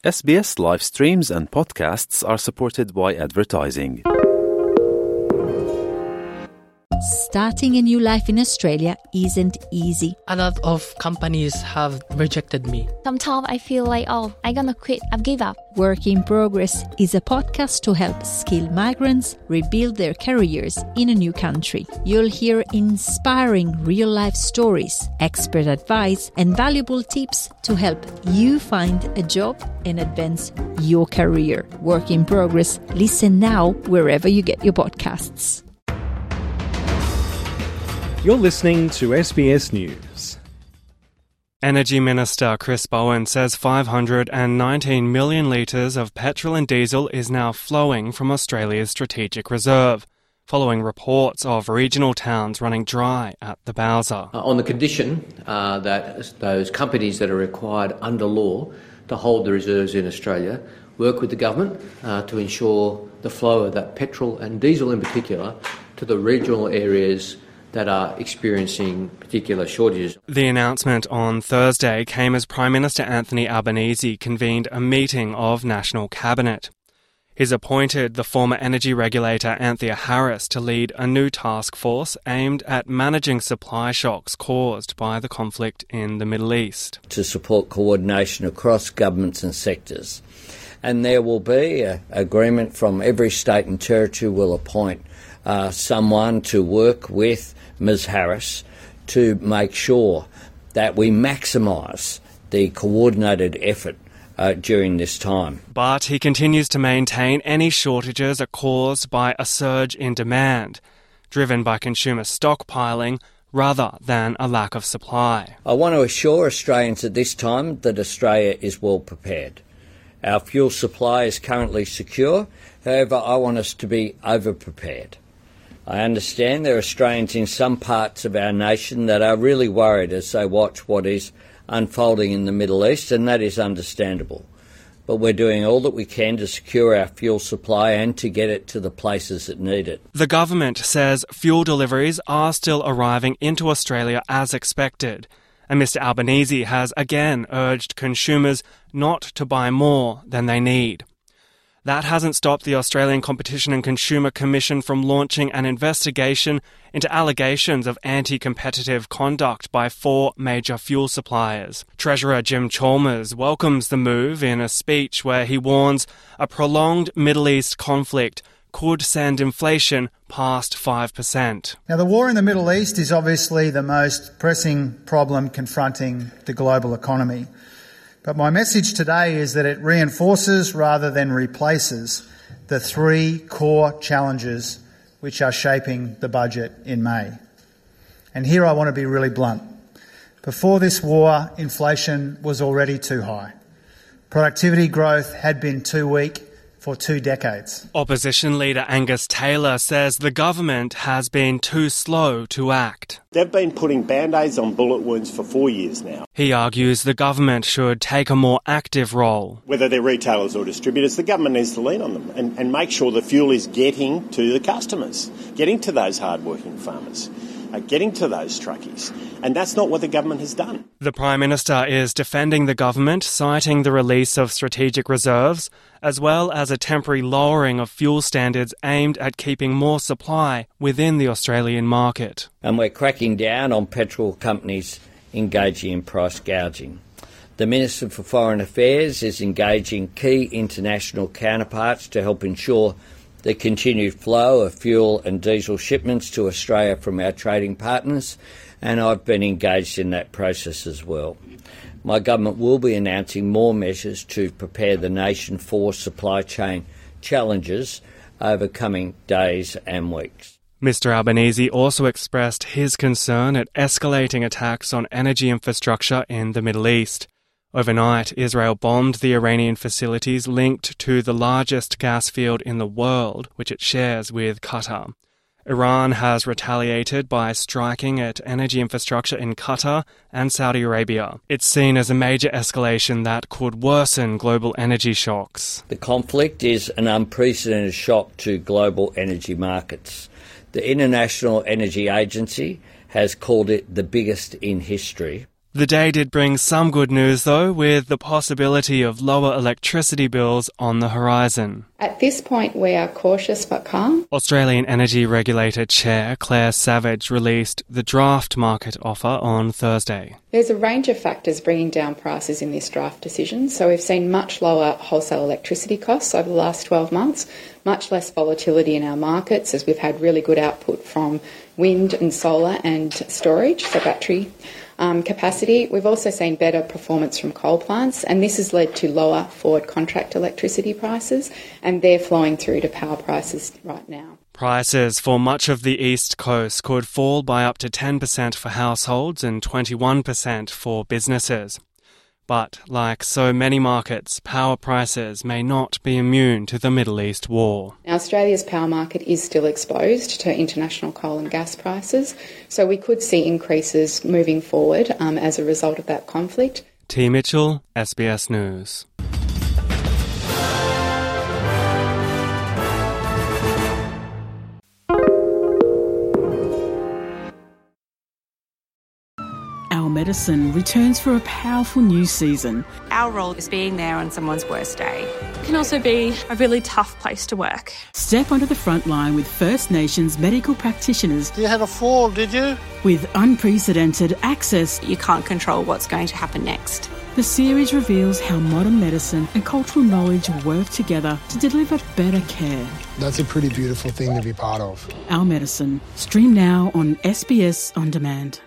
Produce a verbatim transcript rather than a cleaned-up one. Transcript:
S B S live streams and podcasts are supported by advertising. Starting a new life in Australia isn't easy. A lot of companies have rejected me. Sometimes I feel like, oh, I'm gonna quit, I've give up. Work in Progress is a podcast to help skilled migrants rebuild their careers in a new country. You'll hear inspiring real-life stories, expert advice, and valuable tips to help you find a job and advance your career. Work in Progress. Listen now wherever you get your podcasts. You're listening to S B S News. Energy Minister Chris Bowen says five hundred nineteen million litres of petrol and diesel is now flowing from Australia's strategic reserve, following reports of regional towns running dry at the Bowser. Uh, on the condition uh, that those companies that are required under law to hold the reserves in Australia work with the government uh, to ensure the flow of that petrol and diesel in particular to the regional areas that are experiencing particular shortages. The announcement on Thursday came as Prime Minister Anthony Albanese convened a meeting of National Cabinet. He's appointed the former energy regulator Anthea Harris to lead a new task force aimed at managing supply shocks caused by the conflict in the Middle East. To support coordination across governments and sectors. And there will be an agreement from every state and territory will appoint uh, someone to work with Miz Harris to make sure that we maximise the coordinated effort uh, during this time. But he continues to maintain any shortages are caused by a surge in demand, driven by consumer stockpiling rather than a lack of supply. I want to assure Australians at this time that Australia is well prepared. Our fuel supply is currently secure, however I want us to be over-prepared. I understand there are Australians in some parts of our nation that are really worried as they watch what is unfolding in the Middle East, and that is understandable. But we're doing all that we can to secure our fuel supply and to get it to the places that need it. The government says fuel deliveries are still arriving into Australia as expected, and Mr Albanese has again urged consumers not to buy more than they need. That hasn't stopped the Australian Competition and Consumer Commission from launching an investigation into allegations of anti-competitive conduct by four major fuel suppliers. Treasurer Jim Chalmers welcomes the move in a speech where he warns a prolonged Middle East conflict could send inflation past five percent. Now, the war in the Middle East is obviously the most pressing problem confronting the global economy. But my message today is that it reinforces rather than replaces the three core challenges which are shaping the budget in May. And here I want to be really blunt. Before this war, inflation was already too high. Productivity growth had been too weak for two decades. Opposition leader Angus Taylor says the government has been too slow to act. They've been putting band-aids on bullet wounds for four years now. He argues the government should take a more active role. Whether they're retailers or distributors, the government needs to lean on them and, and make sure the fuel is getting to the customers, getting to those hard-working farmers, uh, getting to those truckies. And that's not what the government has done. The Prime Minister is defending the government, citing the release of strategic reserves, as well as a temporary lowering of fuel standards aimed at keeping more supply within the Australian market. And we're cracking down on petrol companies engaging in price gouging. The Minister for Foreign Affairs is engaging key international counterparts to help ensure the continued flow of fuel and diesel shipments to Australia from our trading partners, and I've been engaged in that process as well. My government will be announcing more measures to prepare the nation for supply chain challenges over coming days and weeks. Mister Albanese also expressed his concern at escalating attacks on energy infrastructure in the Middle East. Overnight, Israel bombed the Iranian facilities linked to the largest gas field in the world, which it shares with Qatar. Iran has retaliated by striking at energy infrastructure in Qatar and Saudi Arabia. It's seen as a major escalation that could worsen global energy shocks. The conflict is an unprecedented shock to global energy markets. The International Energy Agency has called it the biggest in history. The day did bring some good news, though, with the possibility of lower electricity bills on the horizon. At this point, we are cautious but calm. Australian Energy Regulator Chair Claire Savage released the draft market offer on Thursday. There's a range of factors bringing down prices in this draft decision. So we've seen much lower wholesale electricity costs over the last twelve months, much less volatility in our markets as we've had really good output from wind and solar and storage, so battery um, capacity. We've also seen better performance from coal plants, and this has led to lower forward contract electricity prices, and they're flowing through to power prices right now. Prices for much of the East Coast could fall by up to ten percent for households and twenty-one percent for businesses. But, like so many markets, power prices may not be immune to the Middle East war. Now, Australia's power market is still exposed to international coal and gas prices, so we could see increases moving forward um, as a result of that conflict. T. Mitchell, S B S News. Our Medicine returns for a powerful new season. Our role is being there on someone's worst day. It can also be a really tough place to work. Step onto the front line with First Nations medical practitioners. You had a fall, did you? With unprecedented access. You can't control what's going to happen next. The series reveals how modern medicine and cultural knowledge work together to deliver better care. That's a pretty beautiful thing to be part of. Our Medicine. Stream now on S B S On Demand.